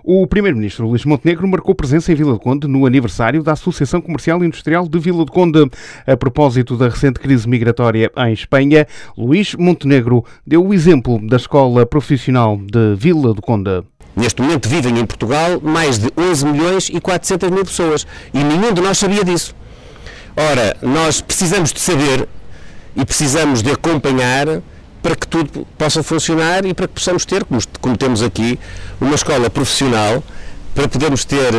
O Primeiro-Ministro Luís Montenegro marcou presença em Vila do Conde no aniversário da Associação Comercial e Industrial de Vila do Conde. A propósito da recente crise migratória em Espanha, Luís Montenegro deu o exemplo da Escola Profissional de Vila do Conde. Neste momento vivem em Portugal mais de 11 milhões e 400 mil pessoas e nenhum de nós sabia disso. Ora, nós precisamos de saber e precisamos de acompanhar para que tudo possa funcionar e para que possamos ter, como temos aqui, uma escola profissional para podermos ter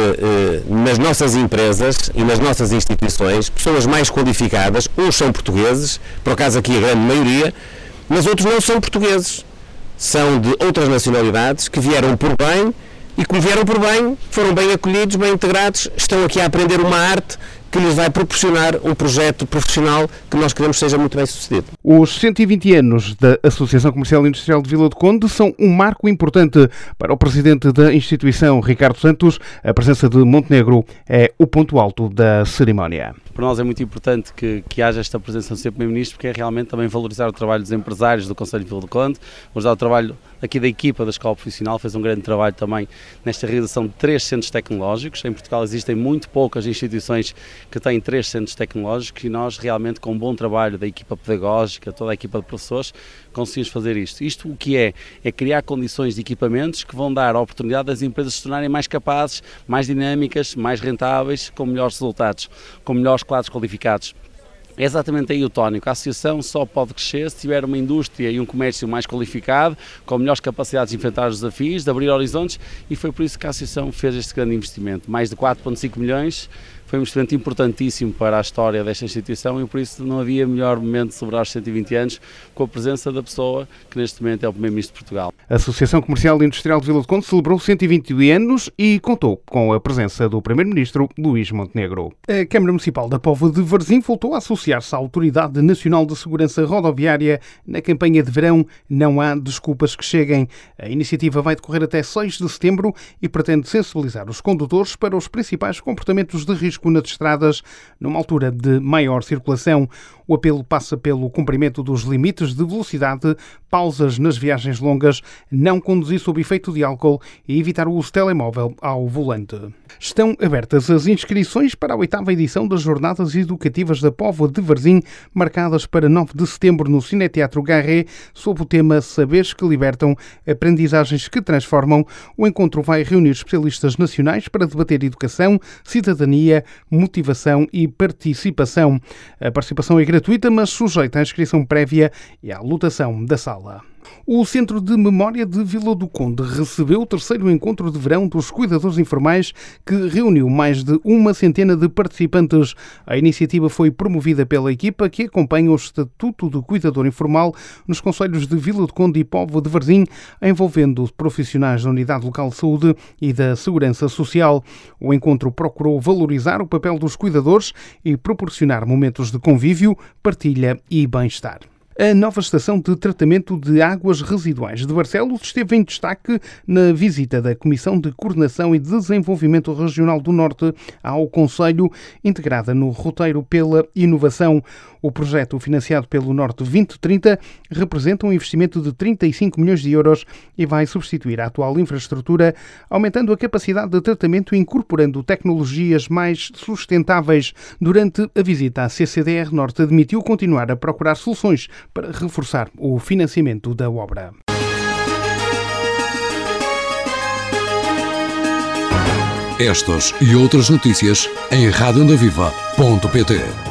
nas nossas empresas e nas nossas instituições pessoas mais qualificadas. Uns são portugueses, por acaso aqui a grande maioria, mas outros não são portugueses. São de outras nacionalidades que vieram por bem e, como vieram por bem, foram bem acolhidos, bem integrados, estão aqui a aprender uma arte que lhes vai proporcionar um projeto profissional que nós queremos que seja muito bem sucedido. Os 120 anos da Associação Comercial e Industrial de Vila do Conde são um marco importante para o presidente da instituição, Ricardo Santos. A presença de Montenegro é o ponto alto da cerimónia. Para nós é muito importante que haja esta presença do Sr. Primeiro-Ministro, porque é realmente também valorizar o trabalho dos empresários do Conselho de Vila do Conde, valorizar o trabalho aqui da equipa da Escola Profissional, fez um grande trabalho também nesta realização de 3 centros tecnológicos. Em Portugal existem muito poucas instituições que têm 3 centros tecnológicos e nós realmente, com um bom trabalho da equipa pedagógica, toda a equipa de professores, conseguimos fazer isto. Isto o que é criar condições de equipamentos que vão dar a oportunidade das empresas se tornarem mais capazes, mais dinâmicas, mais rentáveis, com melhores resultados, com melhores quadros qualificados. É exatamente aí o tónico. A associação só pode crescer se tiver uma indústria e um comércio mais qualificado, com melhores capacidades de enfrentar os desafios, de abrir horizontes, e foi por isso que a associação fez este grande investimento. Mais de 4,5 milhões, foi um investimento importantíssimo para a história desta instituição e por isso não havia melhor momento de celebrar os 120 anos com a presença da pessoa que neste momento é o Primeiro-Ministro de Portugal. A Associação Comercial e Industrial de Vila do Conde celebrou 120 anos e contou com a presença do Primeiro-Ministro Luís Montenegro. A Câmara Municipal da Póvoa de Varzim voltou a associar-se à Autoridade Nacional de Segurança Rodoviária na campanha de verão Não Há Desculpas que Cheguem. A iniciativa vai decorrer até 6 de setembro e pretende sensibilizar os condutores para os principais comportamentos de risco nas estradas, numa altura de maior circulação. O apelo passa pelo cumprimento dos limites de velocidade, pausas nas viagens longas, não conduzir sob efeito de álcool e evitar o uso de telemóvel ao volante. Estão abertas as inscrições para a 8ª edição das Jornadas Educativas da Póvoa de Varzim, marcadas para 9 de setembro no Cineteatro Garré, sob o tema Saberes que Libertam, Aprendizagens que Transformam. O encontro vai reunir especialistas nacionais para debater educação, cidadania, motivação e participação. A participação é gratuita, mas sujeita à inscrição prévia e à lotação da sala. O Centro de Memória de Vila do Conde recebeu o 3º encontro de verão dos cuidadores informais, que reuniu mais de 100 de participantes. A iniciativa foi promovida pela equipa que acompanha o Estatuto do Cuidador Informal nos concelhos de Vila do Conde e Póvoa de Varzim, envolvendo profissionais da Unidade Local de Saúde e da Segurança Social. O encontro procurou valorizar o papel dos cuidadores e proporcionar momentos de convívio, partilha e bem-estar. A nova estação de tratamento de águas residuais de Barcelos esteve em destaque na visita da Comissão de Coordenação e Desenvolvimento Regional do Norte ao Concelho, integrada no roteiro pela inovação. O projeto, financiado pelo Norte 2030, representa um investimento de 35 milhões de euros e vai substituir a atual infraestrutura, aumentando a capacidade de tratamento e incorporando tecnologias mais sustentáveis. Durante a visita, a CCDR Norte admitiu continuar a procurar soluções para reforçar o financiamento da obra. Estas e outras notícias em radioondaviva.pt.